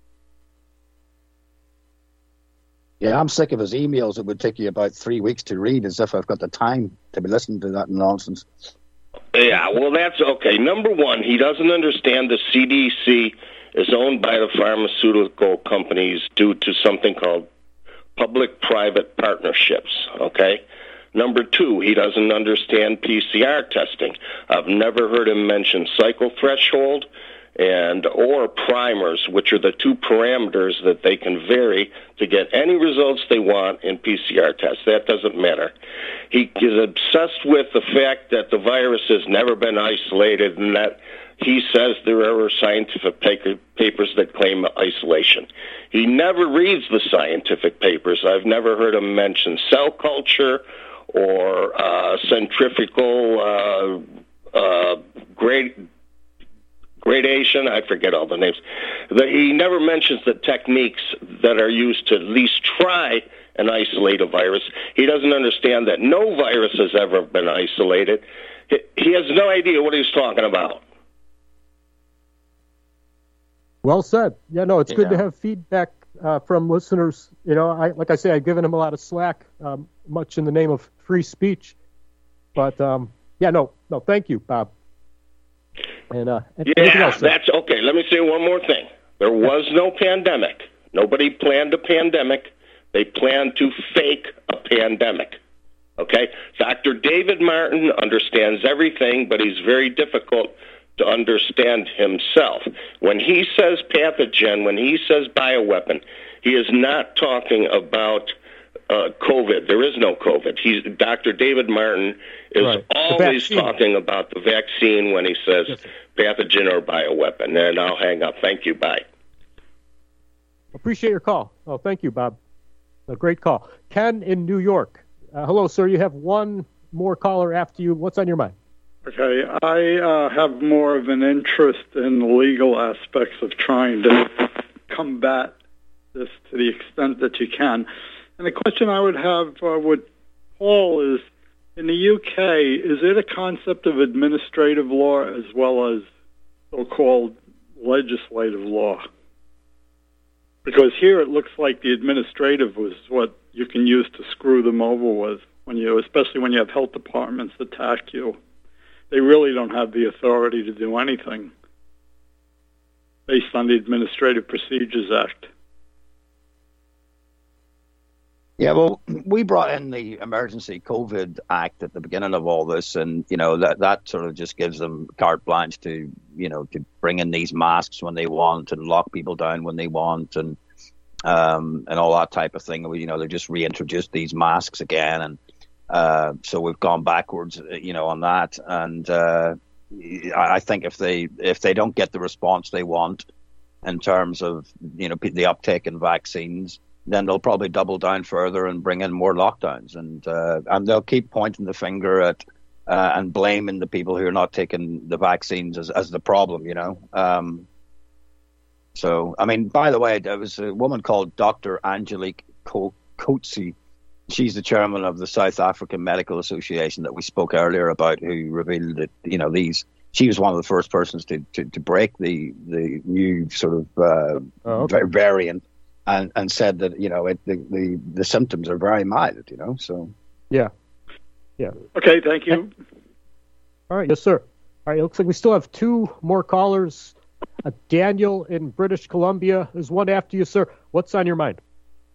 Yeah, I'm sick of his emails. It would take you about three weeks to read, as if I've got the time to be listening to that nonsense.
Yeah, well, that's okay. Number one, he doesn't understand the C D C is owned by the pharmaceutical companies due to something called public-private partnerships, okay? Number two, he doesn't understand P C R testing. I've never heard him mention cycle threshold and or primers, which are the two parameters that they can vary to get any results they want in P C R tests. That doesn't matter. He is obsessed with the fact that the virus has never been isolated and that he says there are scientific paper, papers that claim isolation. He never reads the scientific papers. I've never heard him mention cell culture or uh, centrifugal uh, uh, grade, gradation. I forget all the names. The, he never mentions the techniques that are used to at least try and isolate a virus. He doesn't understand that no virus has ever been isolated. He, he has no idea what he's talking about.
Well said. Yeah, no, it's good to
Yeah.
have feedback uh, from listeners. You know, I like I say, I've given him a lot of slack, um, much in the name of free speech. But um, yeah, no, no, thank you, Bob. And uh, anything
Yeah,
else, sir?
that's okay. Let me say one more thing. There was no pandemic. Nobody planned a pandemic. They planned to fake a pandemic. Okay? Doctor David Martin understands everything, but he's very difficult to understand himself. When he says pathogen, when he says bioweapon, he is not talking about uh, COVID. There is no COVID. He's Doctor David Martin is
Right. The
always
vaccine.
talking about the vaccine when he says
Yes,
pathogen or bioweapon. And I'll hang up. Thank you. Bye.
Appreciate your call. Oh, thank you, Bob. A great call. Ken in New York. Uh, hello, sir. You have one more caller after you. What's on your mind?
Okay, I uh, have more of an interest in the legal aspects of trying to combat this to the extent that you can. And the question I would have uh, with Paul is, in the U K, is it a concept of administrative law as well as so-called legislative law? Because here it looks like the administrative was what you can use to screw them over with, when you, especially when you have health departments attack you. They really don't have the authority to do anything based on the Administrative Procedures Act.
Yeah, well, we brought in the Emergency COVID Act at the beginning of all this, and you know that that sort of just gives them carte blanche to you know to bring in these masks when they want and lock people down when they want, and um, and all that type of thing. You know, they just reintroduced these masks again, and uh, so we've gone backwards, you know, on that. And uh, I think if they if they don't get the response they want in terms of you know the uptake in vaccines, then they'll probably double down further and bring in more lockdowns, and uh, and they'll keep pointing the finger at uh, and blaming the people who are not taking the vaccines as, as the problem, you know. Um, so, I mean, by the way, there was a woman called Doctor Angelique Coetzee. She's the chairman of the South African Medical Association that we spoke earlier about, who revealed that, you know, these. She was one of the first persons to, to, to break the, the new sort of uh,
oh, okay.
variant. And, and said that, you know, it, the, the, the symptoms are very mild, you know, so.
Yeah. Yeah.
Okay, thank you.
All right, yes, sir. All right, it looks like we still have two more callers. Uh, Daniel in British Columbia is one after you, sir. What's on your mind?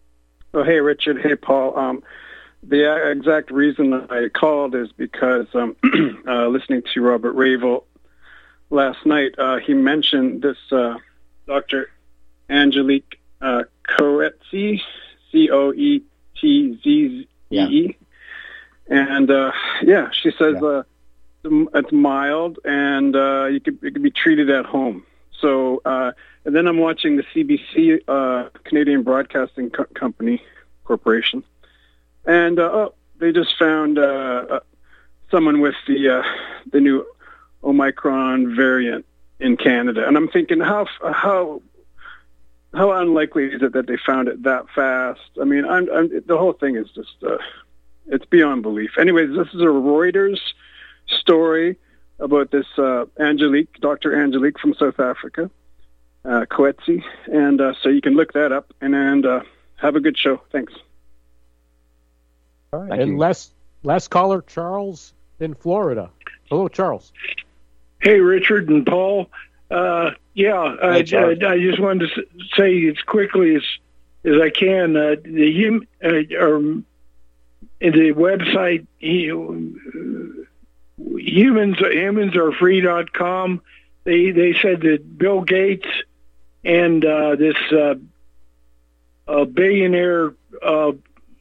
Oh, hey, Richard. Hey, Paul. Um, the exact reason I called is because um, uh, listening to Robert Ravel last night, uh, he mentioned this uh, Doctor Angelique uh, Coetzee, C O E T Z E E. And, uh, yeah, she says yeah. uh, it's mild and uh, you could, it could be treated at home. So, uh, and then I'm watching the C B C, uh, Canadian Broadcasting Co- Company Corporation. And, uh, oh, they just found uh, uh, someone with the uh, the new Omicron variant in Canada. And I'm thinking, how how how unlikely is it that they found it that fast? I mean, I'm, I'm, the whole thing is just, uh, it's beyond belief. Anyways, this is a Reuters story about this uh, Angelique, Doctor Angelique from South Africa, uh, Coetzee. And uh, so you can look that up and, and uh, have a good show. Thanks.
All right.
Thank
and
you.
last, last caller, Charles in Florida. Hello, Charles.
Hey, Richard and Paul. Uh, yeah, I, I, I just wanted to say as quickly as as I can. Uh, the hum, uh, or the website he, uh, humans humans are free dot com. They they said that Bill Gates and uh, this uh, uh, billionaire uh,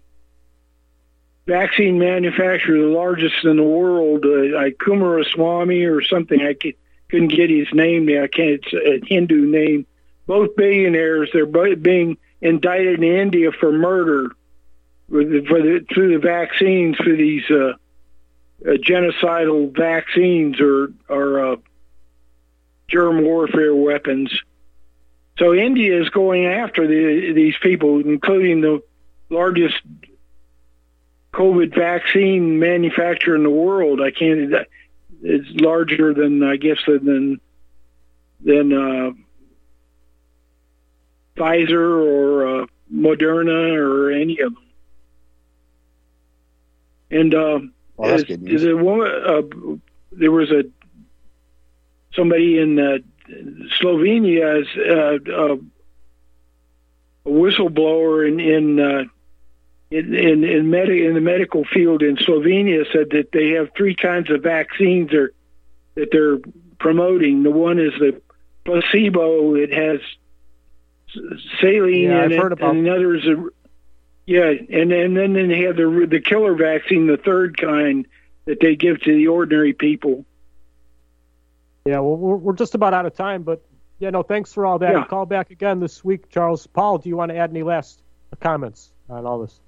vaccine manufacturer, the largest in the world, uh, like Kumaraswamy or something. I couldn't get his name. I can't. It's a Hindu name. Both billionaires. They're both being indicted in India for murder for the, for the, through the vaccines, for these uh, uh, genocidal vaccines or or uh, germ warfare weapons. So India is going after the, these people, including the largest COVID vaccine manufacturer in the world. I can't. It's larger than, I guess, than than uh, Pfizer or uh, Moderna or any of them. And uh,
well, that's
as,
good news.
as a woman, uh, there was a somebody in uh, Slovenia as uh, uh, a whistleblower in in. Uh, In in in, med- in the medical field in Slovenia said that they have three kinds of vaccines are, that they're promoting. The one is the placebo. It has saline
yeah,
in
I've
it,
heard about
and another is a yeah, and and then they have the the killer vaccine, the third kind that they give to the ordinary people.
Yeah, well, we're, we're just about out of time, but yeah, no, thanks for all that.
Yeah.
Call back again this week, Charles. Paul, do you want to add any last comments on all this?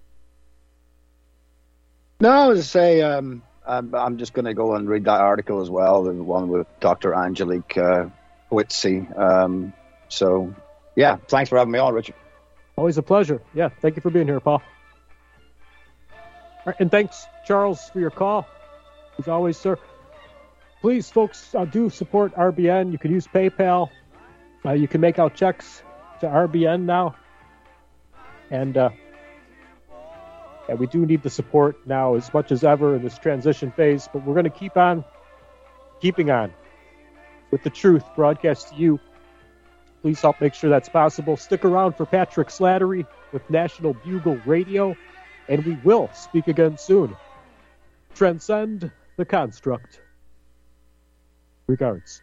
No, I was to say, um, I'm, I'm just going to go and read that article as well, the one with Doctor Angelique uh, Coetzee. Um, so, yeah, thanks for having me on, Richard.
Always a pleasure. Yeah, thank you for being here, Paul. All right, and thanks, Charles, for your call. As always, sir. Please, folks, uh, do support R B N. You can use PayPal. Uh, you can make out checks to R B N now. And uh, yeah, we do need the support now as much as ever in this transition phase, but we're going to keep on keeping on with the truth broadcast to you. Please help make sure that's possible. Stick around for Patrick Slattery with National Bugle Radio, and we will speak again soon. Transcend the construct. Regards.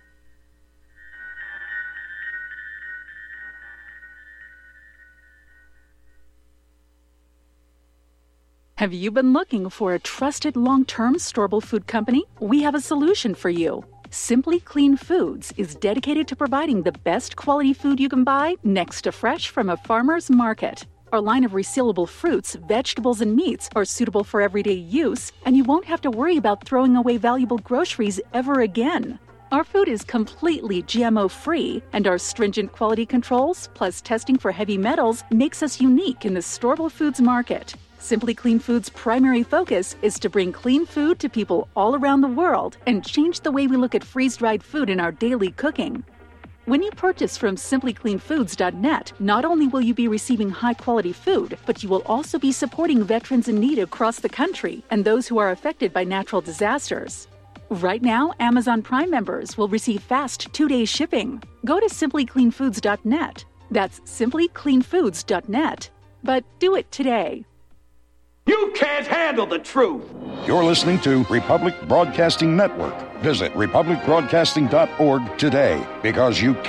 Have you been looking for a trusted long-term storable food company? We have a solution for you. Simply Clean Foods is dedicated to providing the best quality food you can buy next to fresh from a farmer's market. Our line of resealable fruits, vegetables, and meats are suitable for everyday use, and you won't have to worry about throwing away valuable groceries ever again. Our food is completely G M O-free, and our stringent quality controls, plus testing for heavy metals, makes us unique in the storable foods market. Simply Clean Foods' primary focus is to bring clean food to people all around the world and change the way we look at freeze-dried food in our daily cooking. When you purchase from simply clean foods dot net, not only will you be receiving high-quality food, but you will also be supporting veterans in need across the country and those who are affected by natural disasters. Right now, Amazon Prime members will receive fast two-day shipping. Go to simply clean foods dot net. That's simply clean foods dot net. But do it today.
You can't handle the truth.
You're listening to Republic Broadcasting Network. Visit republic broadcasting dot org today, because you